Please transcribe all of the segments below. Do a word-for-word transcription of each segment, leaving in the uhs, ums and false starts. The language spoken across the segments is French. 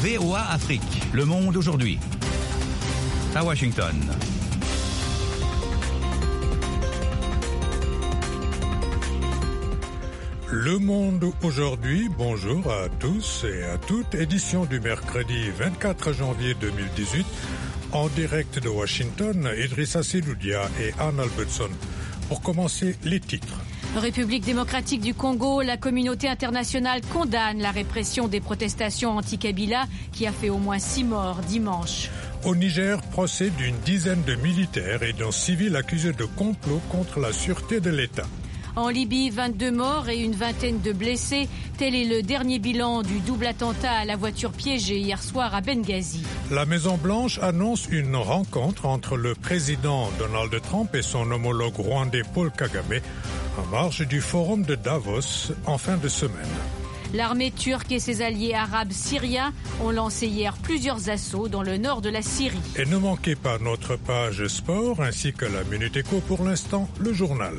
V O A Afrique, Le Monde aujourd'hui. À Washington. Le Monde aujourd'hui, bonjour à tous et à toutes, édition du mercredi vingt-quatre janvier deux mille dix-huit, en direct de Washington, Idrissa Seloudia et Anne Albertson. Pour commencer, les titres. République démocratique du Congo, la communauté internationale condamne la répression des protestations anti-Kabila qui a fait au moins six morts dimanche. Au Niger, procès d'une dizaine de militaires et d'un civil accusé de complot contre la sûreté de l'État. En Libye, vingt-deux morts et une vingtaine de blessés. Tel est le dernier bilan du double attentat à la voiture piégée hier soir à Benghazi. La Maison-Blanche annonce une rencontre entre le président Donald Trump et son homologue rwandais Paul Kagame en marge du forum de Davos en fin de semaine. L'armée turque et ses alliés arabes syriens ont lancé hier plusieurs assauts dans le nord de la Syrie. Et ne manquez pas notre page sport ainsi que la Minute Éco. Pour l'instant, le journal.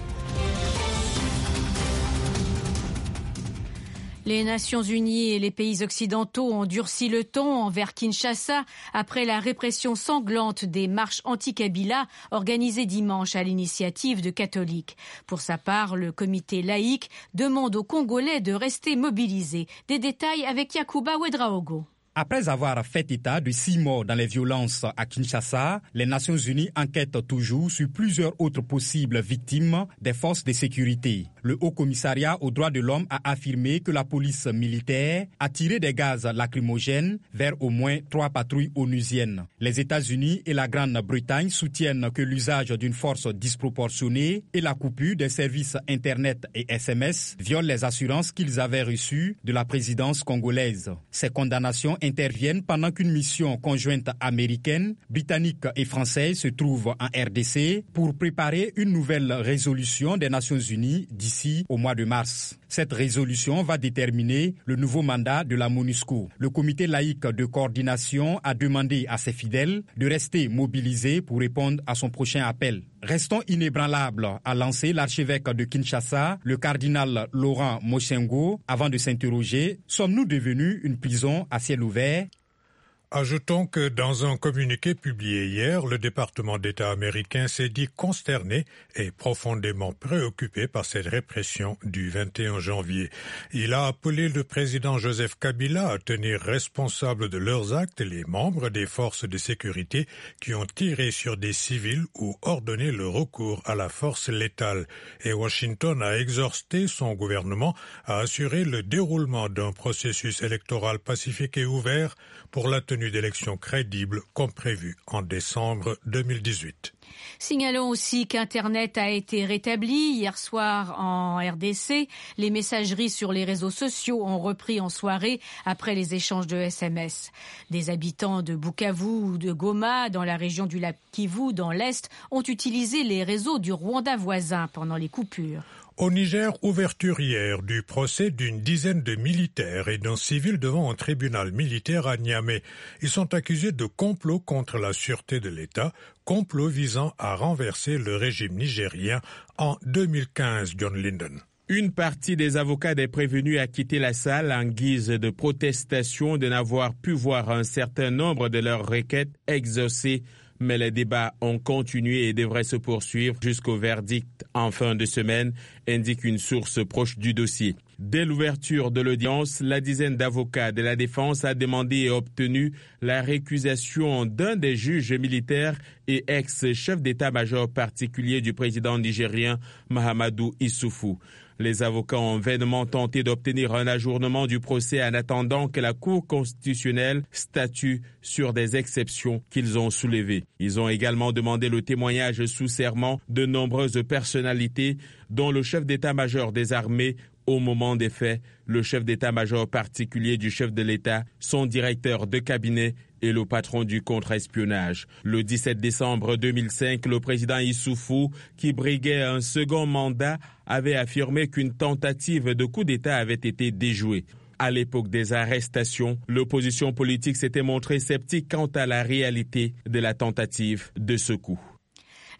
Les Nations Unies et les pays occidentaux ont durci le ton envers Kinshasa après la répression sanglante des marches anti-Kabila organisées dimanche à l'initiative de catholiques. Pour sa part, le comité laïque demande aux Congolais de rester mobilisés. Des détails avec Yacouba Ouedraogo. Après avoir fait état de six morts dans les violences à Kinshasa, les Nations Unies enquêtent toujours sur plusieurs autres possibles victimes des forces de sécurité. Le Haut-Commissariat aux droits de l'homme a affirmé que la police militaire a tiré des gaz lacrymogènes vers au moins trois patrouilles onusiennes. Les États-Unis et la Grande-Bretagne soutiennent que l'usage d'une force disproportionnée et la coupure des services Internet et S M S violent les assurances qu'ils avaient reçues de la présidence congolaise. Ces condamnations interviennent pendant qu'une mission conjointe américaine, britannique et française se trouve en R D C pour préparer une nouvelle résolution des Nations Unies d'ici au mois de mars. Cette résolution va déterminer le nouveau mandat de la MONUSCO. Le comité laïque de coordination a demandé à ses fidèles de rester mobilisés pour répondre à son prochain appel. Restons inébranlables, a lancé l'archevêque de Kinshasa, le cardinal Laurent Moshengo, avant de s'interroger, sommes-nous devenus une prison à ciel ouvert ? Ajoutons que dans un communiqué publié hier, le département d'État américain s'est dit consterné et profondément préoccupé par cette répression du vingt et un janvier. Il a appelé le président Joseph Kabila à tenir responsable de leurs actes les membres des forces de sécurité qui ont tiré sur des civils ou ordonné le recours à la force létale. Et Washington a exhorté son gouvernement à assurer le déroulement d'un processus électoral pacifique et ouvert pour la tenue d'élections crédibles comme prévu en décembre deux mille dix-huit. Signalons aussi qu'Internet a été rétabli hier soir en R D C. Les messageries sur les réseaux sociaux ont repris en soirée après les échanges de S M S. Des habitants de Bukavu ou de Goma, dans la région du lac Kivu, dans l'Est, ont utilisé les réseaux du Rwanda voisin pendant les coupures. Au Niger, ouverture hier du procès d'une dizaine de militaires et d'un civil devant un tribunal militaire à Niamey. Ils sont accusés de complot contre la sûreté de l'État, complot visant à renverser le régime nigérien en deux mille quinze, John Linden. Une partie des avocats des prévenus a quitté la salle en guise de protestation de n'avoir pu voir un certain nombre de leurs requêtes exaucées. Mais les débats ont continué et devraient se poursuivre jusqu'au verdict en fin de semaine, indique une source proche du dossier. Dès l'ouverture de l'audience, la dizaine d'avocats de la défense a demandé et obtenu la récusation d'un des juges militaires et ex-chef d'état-major particulier du président nigérien Mahamadou Issoufou. Les avocats ont vainement tenté d'obtenir un ajournement du procès en attendant que la Cour constitutionnelle statue sur des exceptions qu'ils ont soulevées. Ils ont également demandé le témoignage sous serment de nombreuses personnalités, dont le chef d'état-major des armées au moment des faits, le chef d'état-major particulier du chef de l'État, son directeur de cabinet et le patron du contre-espionnage. Le dix-sept décembre deux mille cinq, le président Issoufou, qui briguait un second mandat, avait affirmé qu'une tentative de coup d'État avait été déjouée. À l'époque des arrestations, l'opposition politique s'était montrée sceptique quant à la réalité de la tentative de ce coup.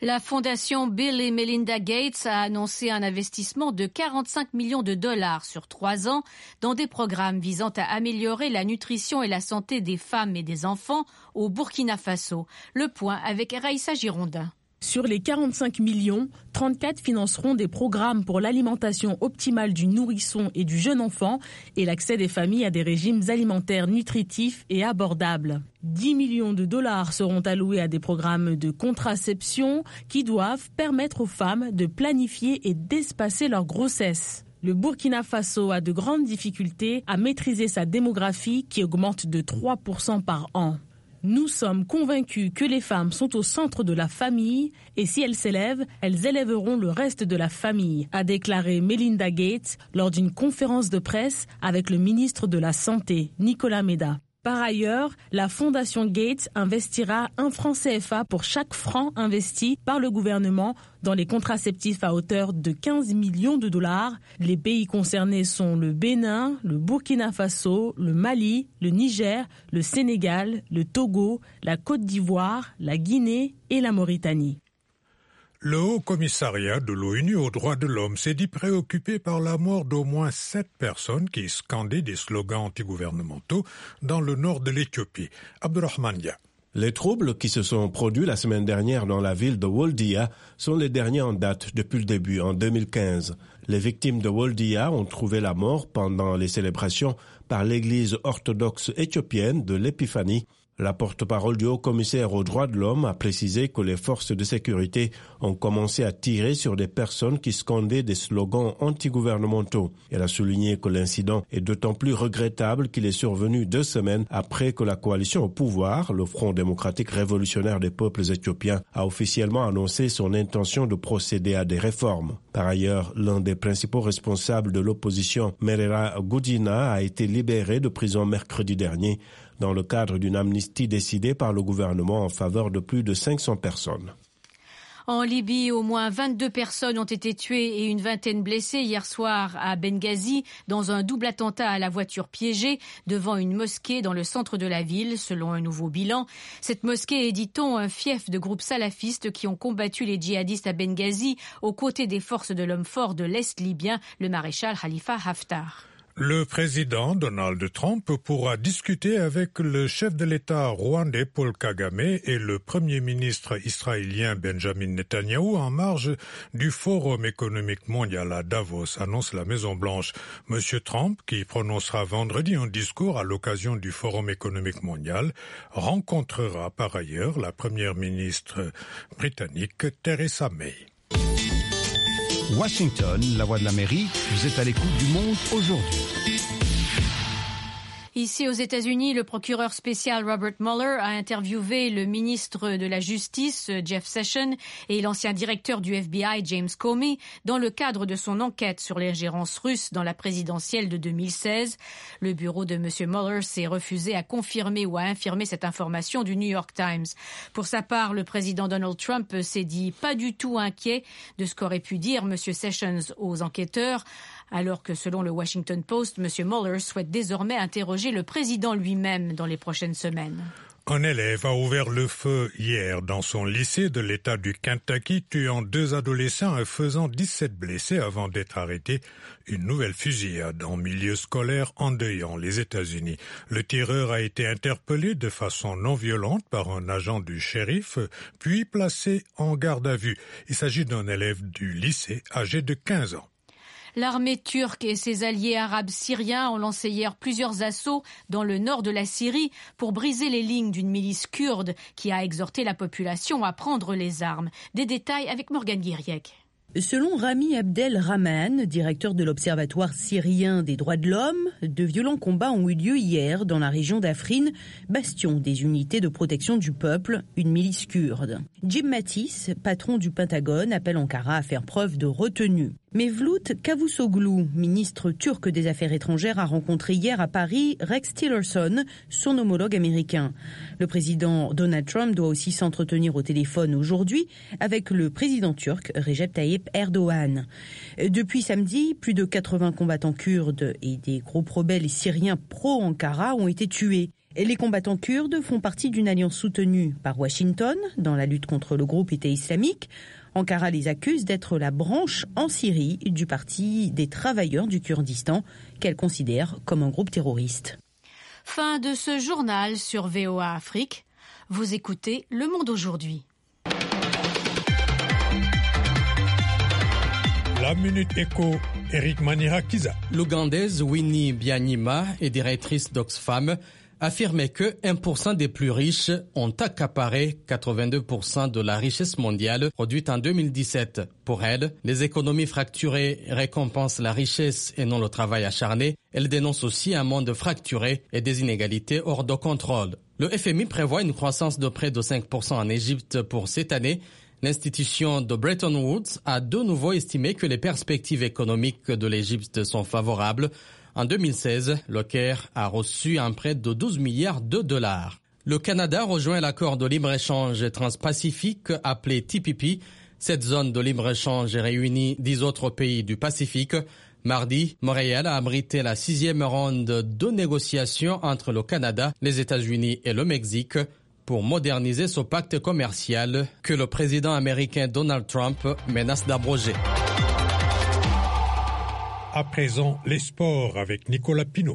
La fondation Bill et Melinda Gates a annoncé un investissement de quarante-cinq millions de dollars sur trois ans dans des programmes visant à améliorer la nutrition et la santé des femmes et des enfants au Burkina Faso. Le point avec Raïssa Girondin. Sur les quarante-cinq millions, trente-quatre financeront des programmes pour l'alimentation optimale du nourrisson et du jeune enfant et l'accès des familles à des régimes alimentaires nutritifs et abordables. dix millions de dollars seront alloués à des programmes de contraception qui doivent permettre aux femmes de planifier et d'espacer leur grossesse. Le Burkina Faso a de grandes difficultés à maîtriser sa démographie qui augmente de trois pour cent par an. Nous sommes convaincus que les femmes sont au centre de la famille et si elles s'élèvent, elles élèveront le reste de la famille, a déclaré Melinda Gates lors d'une conférence de presse avec le ministre de la Santé, Nicolas Méda. Par ailleurs, la Fondation Gates investira un franc C F A pour chaque franc investi par le gouvernement dans les contraceptifs à hauteur de quinze millions de dollars. Les pays concernés sont le Bénin, le Burkina Faso, le Mali, le Niger, le Sénégal, le Togo, la Côte d'Ivoire, la Guinée et la Mauritanie. Le Haut Commissariat de l'ONU aux droits de l'homme s'est dit préoccupé par la mort d'au moins sept personnes qui scandaient des slogans antigouvernementaux dans le nord de l'Éthiopie. Abdurrahman Dia. Les troubles qui se sont produits la semaine dernière dans la ville de Woldia sont les derniers en date depuis le début, en deux mille quinze. Les victimes de Woldia ont trouvé la mort pendant les célébrations par l'église orthodoxe éthiopienne de l'Épiphanie. La porte-parole du haut-commissaire aux droits de l'homme a précisé que les forces de sécurité ont commencé à tirer sur des personnes qui scandaient des slogans antigouvernementaux. Elle a souligné que l'incident est d'autant plus regrettable qu'il est survenu deux semaines après que la coalition au pouvoir, le Front démocratique révolutionnaire des peuples éthiopiens, a officiellement annoncé son intention de procéder à des réformes. Par ailleurs, l'un des principaux responsables de l'opposition, Merera Gudina, a été libéré de prison mercredi dernier dans le cadre d'une amnistie décidée par le gouvernement en faveur de plus de cinq cents personnes. En Libye, au moins vingt-deux personnes ont été tuées et une vingtaine blessées hier soir à Benghazi dans un double attentat à la voiture piégée devant une mosquée dans le centre de la ville, selon un nouveau bilan. Cette mosquée est, dit-on, un fief de groupes salafistes qui ont combattu les djihadistes à Benghazi aux côtés des forces de l'homme fort de l'Est libyen, le maréchal Khalifa Haftar. Le président Donald Trump pourra discuter avec le chef de l'État rwandais Paul Kagame et le premier ministre israélien Benjamin Netanyahou en marge du Forum économique mondial à Davos, annonce la Maison-Blanche. Monsieur Trump, qui prononcera vendredi un discours à l'occasion du Forum économique mondial, rencontrera par ailleurs la première ministre britannique Theresa May. Washington, la voix de l'Amérique, vous êtes à l'écoute du monde aujourd'hui. Ici aux États-Unis, le procureur spécial Robert Mueller a interviewé le ministre de la Justice, Jeff Sessions, et l'ancien directeur du F B I, James Comey, dans le cadre de son enquête sur l'ingérence russe dans la présidentielle de deux mille seize. Le bureau de M. Mueller s'est refusé à confirmer ou à infirmer cette information du New York Times. Pour sa part, le président Donald Trump s'est dit pas du tout inquiet de ce qu'aurait pu dire M. Sessions aux enquêteurs, alors que selon le Washington Post, M. Mueller souhaite désormais interroger le président lui-même dans les prochaines semaines. Un élève a ouvert le feu hier dans son lycée de l'État du Kentucky, tuant deux adolescents et faisant dix-sept blessés avant d'être arrêté. Une nouvelle fusillade en milieu scolaire endeuillant les États-Unis. Le tireur a été interpellé de façon non violente par un agent du shérif, puis placé en garde à vue. Il s'agit d'un élève du lycée âgé de quinze ans. L'armée turque et ses alliés arabes syriens ont lancé hier plusieurs assauts dans le nord de la Syrie pour briser les lignes d'une milice kurde qui a exhorté la population à prendre les armes. Des détails avec Morgane Guiriec. Selon Rami Abdel Rahman, directeur de l'Observatoire syrien des droits de l'homme, de violents combats ont eu lieu hier dans la région d'Afrin, bastion des unités de protection du peuple, une milice kurde. Jim Mattis, patron du Pentagone, appelle Ankara à faire preuve de retenue. Mevlut Cavusoglu, ministre turc des Affaires étrangères, a rencontré hier à Paris Rex Tillerson, son homologue américain. Le président Donald Trump doit aussi s'entretenir au téléphone aujourd'hui avec le président turc Recep Tayyip Erdogan. Depuis samedi, plus de quatre-vingts combattants kurdes et des groupes rebelles syriens pro-Ankara ont été tués. Et les combattants kurdes font partie d'une alliance soutenue par Washington dans la lutte contre le groupe État islamique. Ankara les accuse d'être la branche en Syrie du Parti des travailleurs du Kurdistan, qu'elle considère comme un groupe terroriste. Fin de ce journal sur V O A Afrique. Vous écoutez Le Monde aujourd'hui. La Minute Éco, Eric Manirakiza. L'Ougandaise Winnie Byanyima est directrice d'Oxfam, affirmait que un pour cent des plus riches ont accaparé quatre-vingt-deux pour cent de la richesse mondiale produite en deux mille dix-sept. Pour elle, les économies fracturées récompensent la richesse et non le travail acharné. Elle dénonce aussi un monde fracturé et des inégalités hors de contrôle. Le F M I prévoit une croissance de près de cinq pour cent en Égypte pour cette année. L'institution de Bretton Woods a de nouveau estimé que les perspectives économiques de l'Égypte sont favorables. En deux mille seize, le Caire a reçu un prêt de douze milliards de dollars. Le Canada rejoint l'accord de libre-échange transpacifique appelé T P P. Cette zone de libre-échange réunit dix autres pays du Pacifique. Mardi, Montréal a abrité la sixième ronde de négociations entre le Canada, les États-Unis et le Mexique pour moderniser ce pacte commercial que le président américain Donald Trump menace d'abroger. À présent, les sports avec Nicolas Pinault.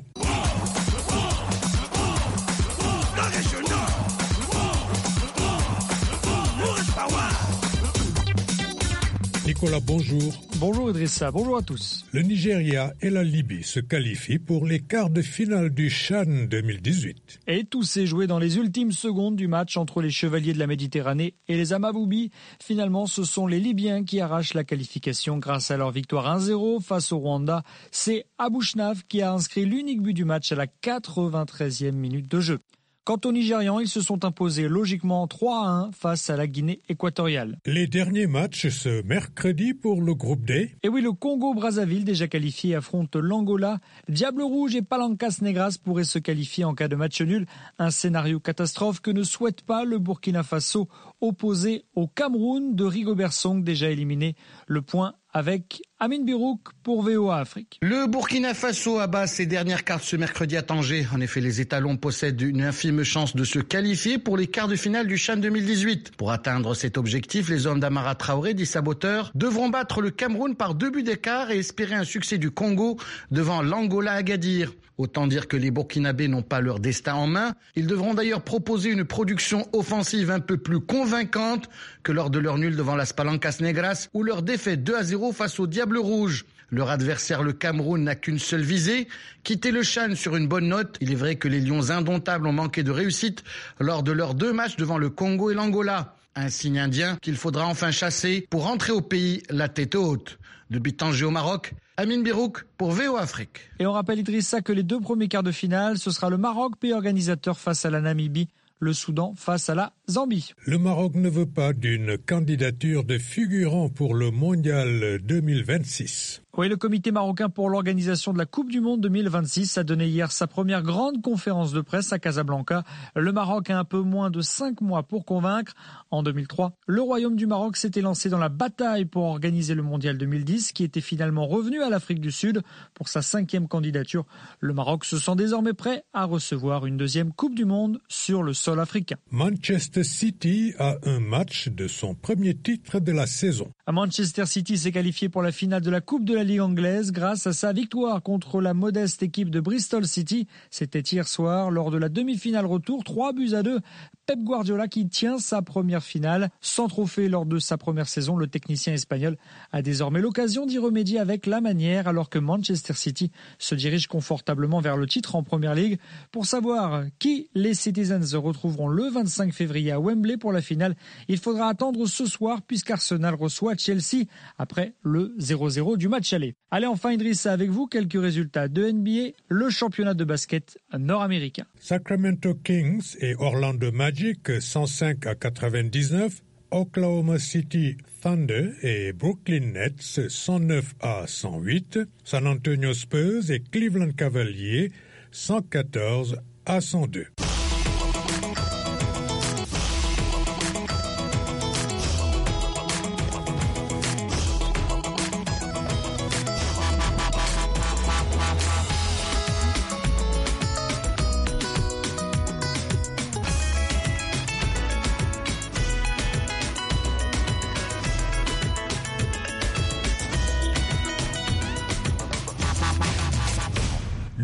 Nicolas, bonjour. Bonjour Idrissa, bonjour à tous. Le Nigeria et la Libye se qualifient pour les quarts de finale du CHAN deux mille dix-huit. Et tout s'est joué dans les ultimes secondes du match entre les Chevaliers de la Méditerranée et les Amaboubis. Finalement, ce sont les Libyens qui arrachent la qualification grâce à leur victoire un zéro face au Rwanda. C'est Abouchnaf qui a inscrit l'unique but du match à la quatre-vingt-treizième minute de jeu. Quant aux Nigérians, ils se sont imposés logiquement trois à un face à la Guinée équatoriale. Les derniers matchs ce mercredi pour le groupe D. Et oui, le Congo-Brazzaville, déjà qualifié, affronte l'Angola. Diable Rouge et Palancas Negras pourraient se qualifier en cas de match nul. Un scénario catastrophe que ne souhaite pas le Burkina Faso, opposé au Cameroun de Rigobert Song, déjà éliminé. Le point avec Amine Birouk pour V O A Afrique. Le Burkina Faso abat ses dernières cartes ce mercredi à Tanger. En effet, les étalons possèdent une infime chance de se qualifier pour les quarts de finale du CHAN deux mille dix-huit. Pour atteindre cet objectif, les hommes d'Amara Traoré, dit saboteur, devront battre le Cameroun par deux buts d'écart et espérer un succès du Congo devant l'Angola à Agadir. Autant dire que les Burkinabés n'ont pas leur destin en main. Ils devront d'ailleurs proposer une production offensive un peu plus convaincante que lors de leur nul devant las Palancas Negras ou leur défaite deux à zéro face au Diable Rouge. Leur adversaire, le Cameroun, n'a qu'une seule visée, quitter le CHAN sur une bonne note. Il est vrai que les Lions indomptables ont manqué de réussite lors de leurs deux matchs devant le Congo et l'Angola. Un signe indien qu'il faudra enfin chasser pour rentrer au pays la tête haute. Depuis Tanger au Maroc, Amine Birouk pour V O A Afrique. Et on rappelle Idrissa que les deux premiers quarts de finale, ce sera le Maroc, pays organisateur face à la Namibie, le Soudan face à la Zambie. Le Maroc ne veut pas d'une candidature de figurant pour le Mondial deux mille vingt-six. Oui, le comité marocain pour l'organisation de la Coupe du Monde deux mille vingt-six a donné hier sa première grande conférence de presse à Casablanca. Le Maroc a un peu moins de cinq mois pour convaincre. En deux mille trois, le Royaume du Maroc s'était lancé dans la bataille pour organiser le Mondial deux mille dix, qui était finalement revenu à l'Afrique du Sud pour sa cinquième candidature. Le Maroc se sent désormais prêt à recevoir une deuxième Coupe du Monde sur le sol africain. Manchester City a un match de son premier titre de la saison. À Manchester City s'est qualifié pour la finale de la Coupe de la Ligue anglaise grâce à sa victoire contre la modeste équipe de Bristol City. C'était hier soir lors de la demi-finale retour, trois buts à deux. Pep Guardiola qui tient sa première finale. Sans trophée lors de sa première saison, le technicien espagnol a désormais l'occasion d'y remédier avec la manière alors que Manchester City se dirige confortablement vers le titre en Premier League. Pour savoir qui les Citizens retrouveront le vingt-cinq février à Wembley pour la finale, il faudra attendre ce soir puisqu'Arsenal reçoit Chelsea après le zéro zéro du match aller. Allez, enfin Idrissa, avec vous quelques résultats de N B A, le championnat de basket nord-américain. Sacramento Kings et Orlando Magic cent cinq à quatre-vingt-dix-neuf, Oklahoma City Thunder et Brooklyn Nets cent neuf à cent huit, San Antonio Spurs et Cleveland Cavaliers cent quatorze à cent deux.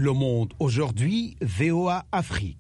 Le Monde aujourd'hui, V O A Afrique.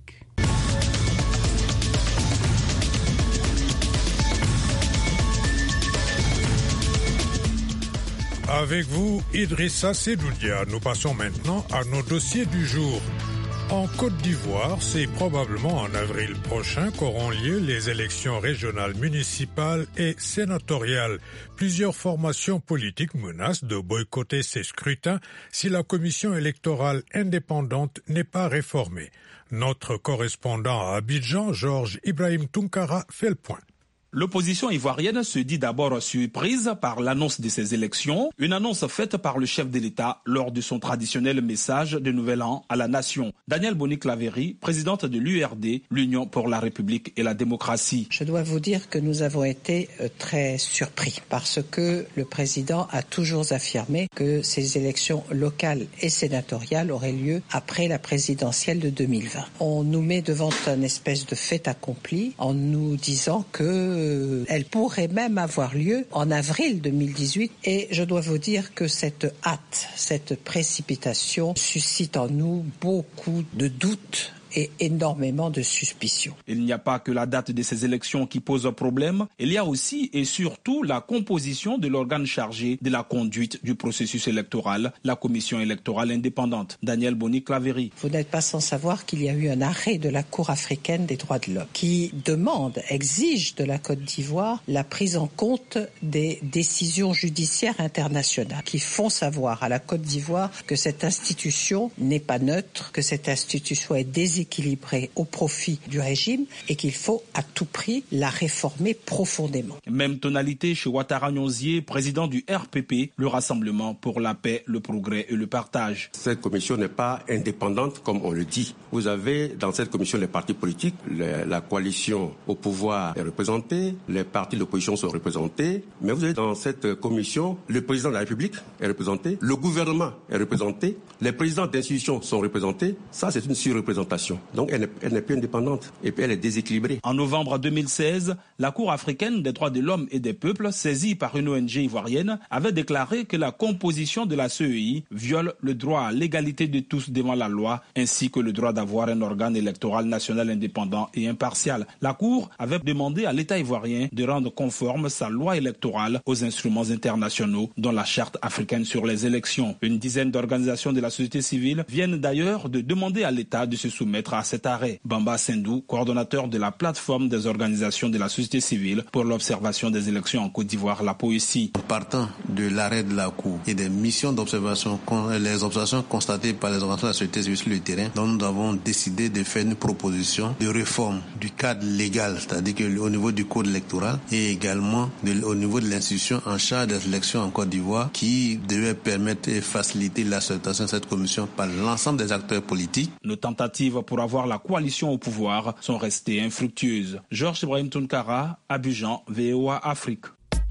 Avec vous, Idrissa Sedoudia. Nous passons maintenant à nos dossiers du jour. En Côte d'Ivoire, c'est probablement en avril prochain qu'auront lieu les élections régionales, municipales et sénatoriales. Plusieurs formations politiques menacent de boycotter ces scrutins si la commission électorale indépendante n'est pas réformée. Notre correspondant à Abidjan, Georges Ibrahim Tunkara, fait le point. L'opposition ivoirienne se dit d'abord surprise par l'annonce de ces élections, une annonce faite par le chef de l'État lors de son traditionnel message de Nouvel An à la nation. Daniel Boni-Claverie, présidente de l'U R D, l'Union pour la République et la démocratie. Je dois vous dire que nous avons été très surpris parce que le président a toujours affirmé que ces élections locales et sénatoriales auraient lieu après la présidentielle de deux mille vingt. On nous met devant une espèce de fait accompli en nous disant que elle pourrait même avoir lieu en avril deux mille dix-huit et je dois vous dire que cette hâte, cette précipitation suscite en nous beaucoup de doutes et énormément de suspicions. Il n'y a pas que la date de ces élections qui pose problème, il y a aussi et surtout la composition de l'organe chargé de la conduite du processus électoral, la commission électorale indépendante. Daniel Boni-Claverie. Vous n'êtes pas sans savoir qu'il y a eu un arrêt de la Cour africaine des droits de l'homme qui demande, exige de la Côte d'Ivoire la prise en compte des décisions judiciaires internationales qui font savoir à la Côte d'Ivoire que cette institution n'est pas neutre, que cette institution est déséquilibrée équilibré au profit du régime et qu'il faut à tout prix la réformer profondément. Même tonalité chez Ouattara Nyonzié, président du R P P, le Rassemblement pour la paix, le progrès et le partage. Cette commission n'est pas indépendante comme on le dit. Vous avez dans cette commission les partis politiques, les, la coalition au pouvoir est représentée, les partis d'opposition sont représentés, mais vous avez dans cette commission le président de la République est représenté, le gouvernement est représenté, les présidents d'institutions sont représentés. Ça, c'est une surreprésentation. Donc elle n'est plus indépendante et puis elle est déséquilibrée. En novembre deux mille seize, la Cour africaine des droits de l'homme et des peuples, saisie par une O N G ivoirienne, avait déclaré que la composition de la C E I viole le droit à l'égalité de tous devant la loi, ainsi que le droit d'avoir un organe électoral national indépendant et impartial. La Cour avait demandé à l'État ivoirien de rendre conforme sa loi électorale aux instruments internationaux, dont la Charte africaine sur les élections. Une dizaine d'organisations de la société civile viennent d'ailleurs de demander à l'État de se soumettre à cet arrêt. Bamba Sendou, coordonnateur de la plateforme des organisations de la société civile pour l'observation des élections en Côte d'Ivoire, la Poésie. Partant de l'arrêt de la Cour et des missions d'observation, les observations constatées par les organisations de la société civile sur le terrain, dont nous avons décidé de faire une proposition de réforme du cadre légal, c'est-à-dire que au niveau du code électoral et également de, au niveau de l'institution en charge des élections en Côte d'Ivoire qui devait permettre et faciliter l'acceptation de cette commission par l'ensemble des acteurs politiques. Nos tentatives pour avoir la coalition au pouvoir sont restées infructueuses. Georges Ibrahim Tunkara, Abidjan, V O A Afrique.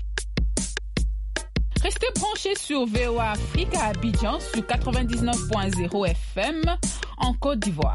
Restez branchés sur V O A Afrique à Abidjan sur quatre-vingt-dix-neuf point zéro F M en Côte d'Ivoire.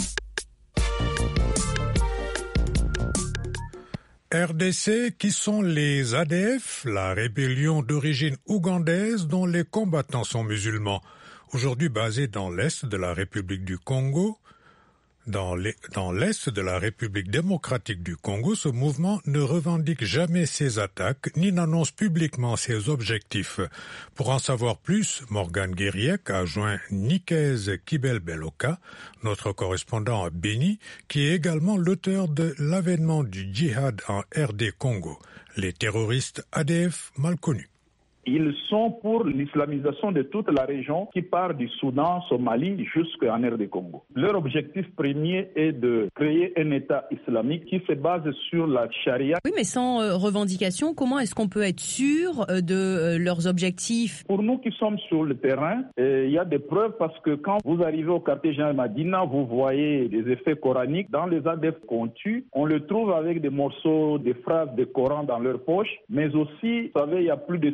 R D C, qui sont les A D F, la rébellion d'origine ougandaise dont les combattants sont musulmans. Aujourd'hui basés dans l'est de la République du Congo, Dans l'est de la République démocratique du Congo, ce mouvement ne revendique jamais ses attaques ni n'annonce publiquement ses objectifs. Pour en savoir plus, Morgane Guériec a joint Nikez Kibel-Beloka, notre correspondant à Béni, qui est également l'auteur de l'avènement du djihad en R D Congo, les terroristes A D F mal connus. Ils sont pour l'islamisation de toute la région qui part du Soudan, Somalie jusqu'en R D Congo. Leur objectif premier est de créer un État islamique qui se base sur la charia. Oui, mais sans euh, revendication, comment est-ce qu'on peut être sûr euh, de euh, leurs objectifs? Pour nous qui sommes sur le terrain, euh, il y a des preuves parce que quand vous arrivez au quartier général Madina, vous voyez des effets coraniques. Dans les A D F qu'on tue, on le trouve avec des morceaux, des phrases des Corans dans leur poche, mais aussi, vous savez, il y a plus de six cents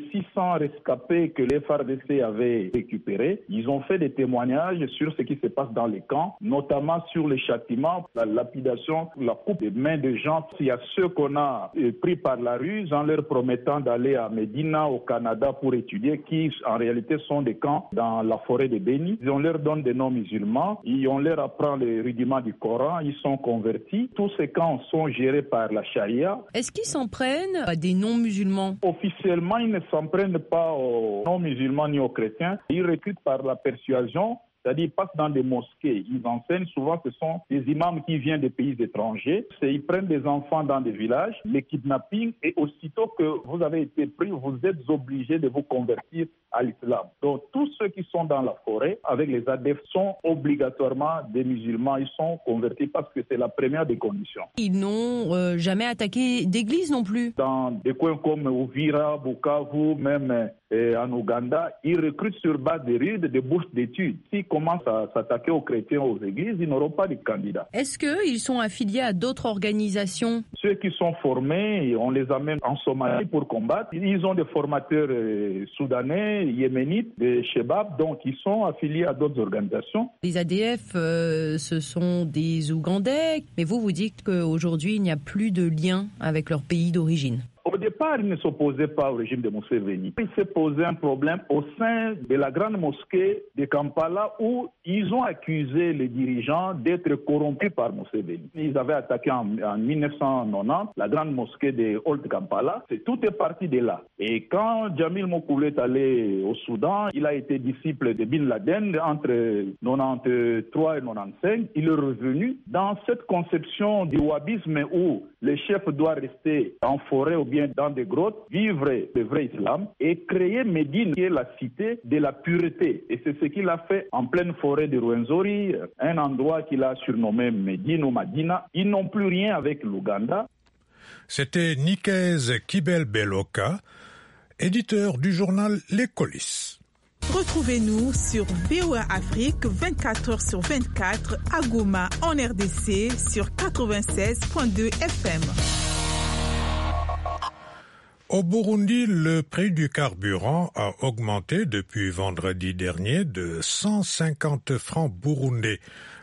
cents rescapés que les F A R D C avaient récupérés. Ils ont fait des témoignages sur ce qui se passe dans les camps, notamment sur les châtiments, la lapidation, la coupe des mains de gens. Il y a ceux qu'on a pris par la ruse en leur promettant d'aller à Médina, au Canada, pour étudier, qui en réalité sont des camps dans la forêt de Béni. On leur donne des noms musulmans, et on leur apprend les rudiments du Coran, ils sont convertis. Tous ces camps sont gérés par la charia. Est-ce qu'ils s'en prennent à des non-musulmans? Officiellement, ils ne s'en prennent pas aux non-musulmans ni aux chrétiens. Ils recrutent par la persuasion. C'est-à-dire, ils passent dans des mosquées, ils enseignent, souvent ce sont des imams qui viennent des pays étrangers, ils prennent des enfants dans des villages, les kidnappings, et aussitôt que vous avez été pris, vous êtes obligés de vous convertir à l'islam. Donc tous ceux qui sont dans la forêt, avec les adeptes, sont obligatoirement des musulmans, ils sont convertis parce que c'est la première des conditions. Ils n'ont euh, jamais attaqué d'église non plus. Dans des coins comme Uvira, Bukavu, même euh, en Ouganda, ils recrutent sur base des rides, des bourses d'études. S'ils commencent à s'attaquer aux chrétiens, aux églises, ils n'auront pas de candidats. Est-ce qu'ils sont affiliés à d'autres organisations? Ceux qui sont formés, on les amène en Somalie pour combattre. Ils ont des formateurs euh, soudanais, yéménites, des Shebab, donc ils sont affiliés à d'autres organisations. Les A D F, euh, ce sont des Ougandais, mais vous, vous dites qu'aujourd'hui, il n'y a plus de lien avec leur pays d'origine. Au départ, il ne s'opposait pas au régime de Museveni. Il s'est posé un problème au sein de la grande mosquée de Kampala où ils ont accusé les dirigeants d'être corrompus par Museveni. Ils avaient attaqué en, en mille neuf cent quatre-vingt-dix la grande mosquée de Old Kampala. C'est, tout est parti de là. Et quand Jamil Mokoulou est allé au Soudan, il a été disciple de Bin Laden entre quatre-vingt-treize et quatre-vingt-quinze. Il est revenu dans cette conception du wahhabisme où le chef doit rester en forêt ou bien dans des grottes, vivre le vrai islam et créer Médine, qui est la cité de la pureté. Et c'est ce qu'il a fait en pleine forêt de Rwenzori, un endroit qu'il a surnommé Médine ou Madina. Ils n'ont plus rien avec l'Ouganda. C'était Nikez Kibel-Beloka, éditeur du journal L'Écolis. Retrouvez-nous sur V O A Afrique vingt-quatre heures sur vingt-quatre à Goma en R D C sur quatre-vingt-seize virgule deux F M. Au Burundi, le prix du carburant a augmenté depuis vendredi dernier de cent cinquante francs burundais.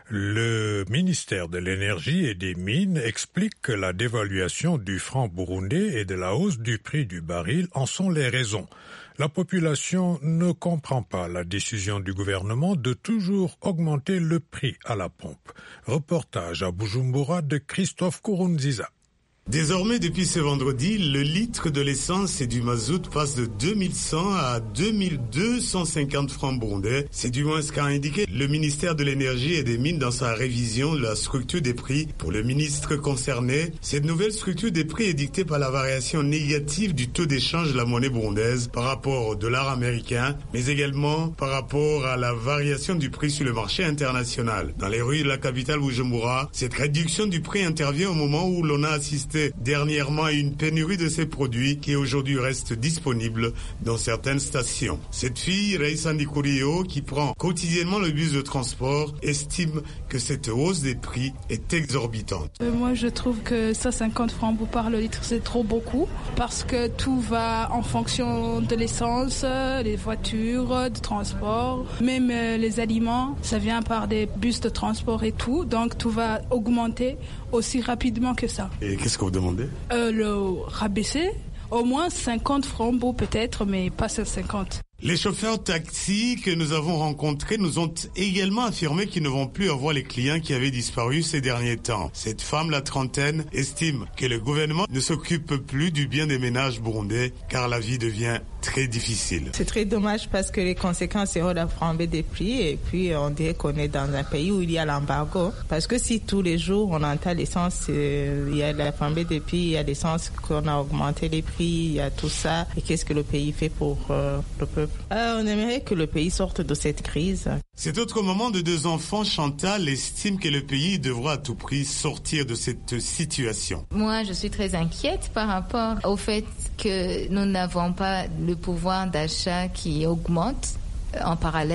Le ministère de l'Énergie et des Mines explique que la dévaluation du franc burundais et de la hausse du prix du baril en sont les raisons. La population ne comprend pas la décision du gouvernement de toujours augmenter le prix à la pompe. Reportage à Bujumbura de Christophe Kurunziza. Désormais, depuis ce vendredi, le litre de l'essence et du mazout passe de deux mille cent à deux mille deux cent cinquante francs burundais. C'est du moins ce qu'a indiqué le ministère de l'Énergie et des Mines dans sa révision de la structure des prix. Pour le ministre concerné, cette nouvelle structure des prix est dictée par la variation négative du taux d'échange de la monnaie burundaise par rapport au dollar américain, mais également par rapport à la variation du prix sur le marché international. Dans les rues de la capitale Bujumbura, cette réduction du prix intervient au moment où l'on a assisté dernièrement à une pénurie de ces produits qui aujourd'hui restent disponibles dans certaines stations. Cette fille, Reissa Ndikurio, qui prend quotidiennement le bus de transport, estime que cette hausse des prix est exorbitante. Euh, moi, je trouve que cent cinquante francs par le litre, c'est trop beaucoup parce que tout va en fonction de l'essence, des voitures, de transport, même euh, les aliments, ça vient par des bus de transport et tout, donc tout va augmenter aussi rapidement que ça. Et qu'est-ce que vous demandez? euh, Le rabaisser, au moins cinquante francs peut-être, mais pas cent cinquante. Les chauffeurs taxi que nous avons rencontrés nous ont également affirmé qu'ils ne vont plus avoir les clients qui avaient disparu ces derniers temps. Cette femme, la trentaine, estime que le gouvernement ne s'occupe plus du bien des ménages burundais car la vie devient très difficile. C'est très dommage parce que les conséquences seront la flambée des prix et puis on dirait qu'on est dans un pays où il y a l'embargo. Parce que si tous les jours on entend l'essence, euh, il y a la flambée des prix, il y a l'essence qu'on a augmenté les prix, il y a tout ça. Et qu'est-ce que le pays fait pour euh, le peuple? Euh, on aimerait que le pays sorte de cette crise. Cet autre moment de deux enfants, Chantal estime que le pays devra à tout prix sortir de cette situation. Moi, je suis très inquiète par rapport au fait que nous n'avons pas le pouvoir d'achat qui augmente en parallèle. Il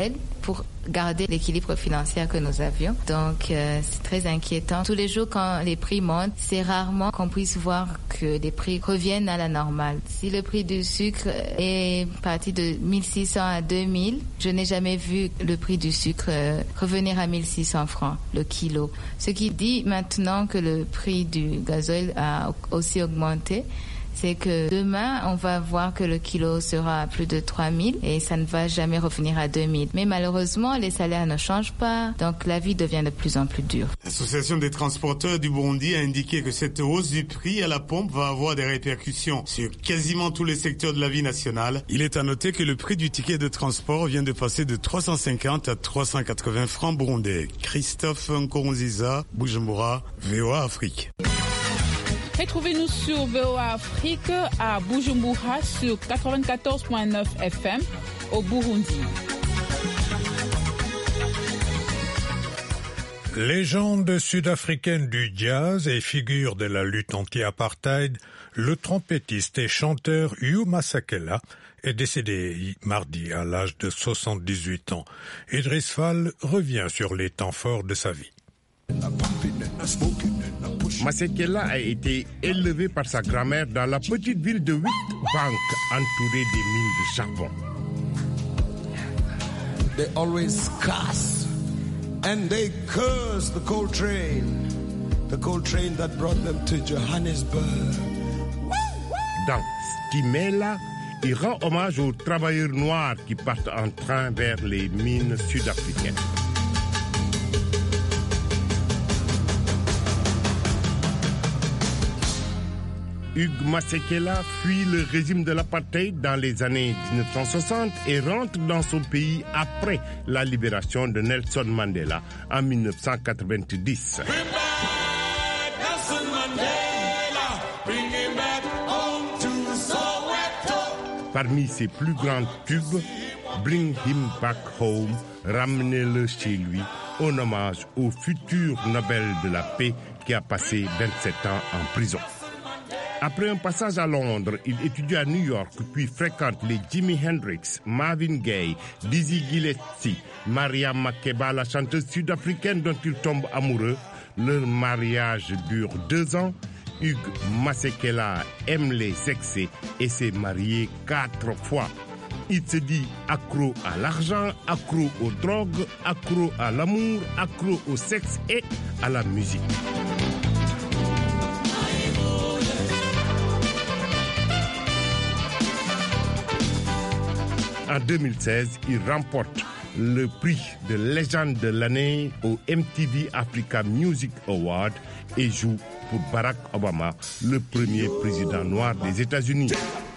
pour garder l'équilibre financier que nous avions. Donc, euh, c'est très inquiétant. Tous les jours, quand les prix montent, c'est rarement qu'on puisse voir que les prix reviennent à la normale. Si le prix du sucre est parti de mille six cents à deux mille, je n'ai jamais vu le prix du sucre euh, revenir à mille six cents francs le kilo. Ce qui dit maintenant que le prix du gasoil a aussi augmenté, c'est que demain, on va voir que le kilo sera à plus de trois mille et ça ne va jamais revenir à deux mille. Mais malheureusement, les salaires ne changent pas, donc la vie devient de plus en plus dure. L'Association des transporteurs du Burundi a indiqué que cette hausse du prix à la pompe va avoir des répercussions sur quasiment tous les secteurs de la vie nationale. Il est à noter que le prix du ticket de transport vient de passer de trois cent cinquante à trois cent quatre-vingts francs burundais. Christophe Nkurunziza, Bujumbura, V O A Afrique. Retrouvez-nous sur V O A Afrique à Bujumbura sur quatre-vingt-quatorze virgule neuf F M au Burundi. Légende sud-africaine du jazz et figure de la lutte anti-apartheid, le trompettiste et chanteur Hugh Masekela est décédé mardi à l'âge de soixante-dix-huit ans. Idriss Fall revient sur les temps forts de sa vie. Masekela a été élevé par sa grand-mère dans la petite ville de Witbank, entourée des mines de charbon. They always cuss and they curse the coal train, the coal train that brought them to Johannesburg. Dans Stimela, il rend hommage aux travailleurs noirs qui partent en train vers les mines sud-africaines. Hugh Masekela fuit le régime de l'apartheid dans les années dix-neuf cent soixante et rentre dans son pays après la libération de Nelson Mandela en dix-neuf cent quatre-vingt-dix. Parmi ses plus grands tubes, Bring Him Back Home, ramenez-le chez lui, en hommage au futur Nobel de la paix qui a passé vingt-sept ans en prison. Après un passage à Londres, il étudie à New York, puis fréquente les Jimi Hendrix, Marvin Gaye, Dizzy Gillespie, Maria Makeba, la chanteuse sud-africaine dont il tombe amoureux. Leur mariage dure deux ans. Hugh Masekela aime les excès et s'est marié quatre fois. Il se dit accro à l'argent, accro aux drogues, accro à l'amour, accro au sexe et à la musique. En deux mille seize, il remporte le prix de légende de l'année au M T V Africa Music Award et joue pour Barack Obama, le premier président noir des États-Unis.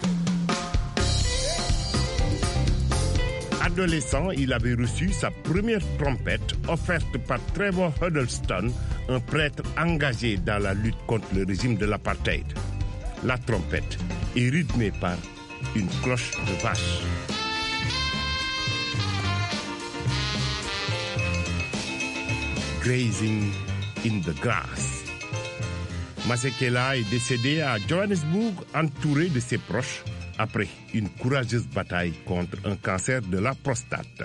Adolescent, il avait reçu sa première trompette offerte par Trevor Huddleston, un prêtre engagé dans la lutte contre le régime de l'apartheid. La trompette est rythmée par une cloche de vache. Grazing in the grass. Masekela est décédé à Johannesburg entouré de ses proches après une courageuse bataille contre un cancer de la prostate.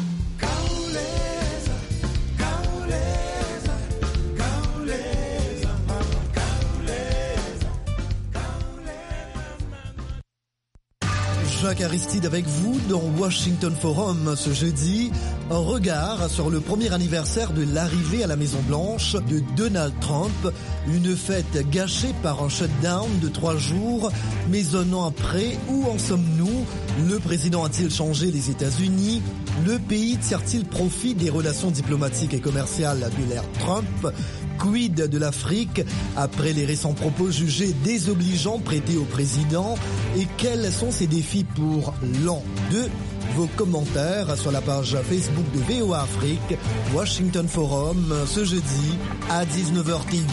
Jacques Aristide avec vous dans Washington Forum ce jeudi. Un regard sur le premier anniversaire de l'arrivée à la Maison-Blanche de Donald Trump. Une fête gâchée par un shutdown de trois jours. Mais un an après, où en sommes-nous? Le président a-t-il changé les États-Unis? Le pays tire-t-il profit des relations diplomatiques et commerciales de l'ère Trump? Quid de l'Afrique après les récents propos jugés désobligeants prêtés au président? Et quels sont ses défis pour l'an deux? Vos commentaires sur la page Facebook de V O A Afrique, Washington Forum, ce jeudi à dix-neuf heures T U.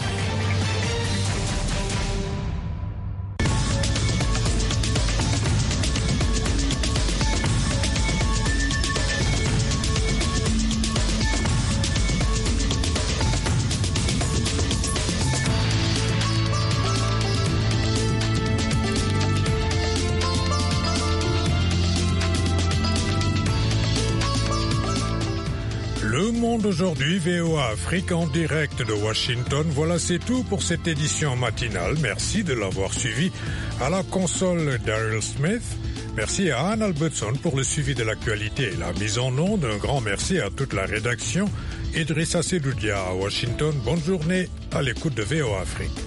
monde aujourd'hui, V O A Afrique en direct de Washington. Voilà, c'est tout pour cette édition matinale. Merci de l'avoir suivi. À la console, Daryl Smith. Merci à Anne Albertson pour le suivi de l'actualité et la mise en onde. Un grand merci à toute la rédaction. Idrissa Sedoudia à Washington. Bonne journée à l'écoute de V O A Afrique.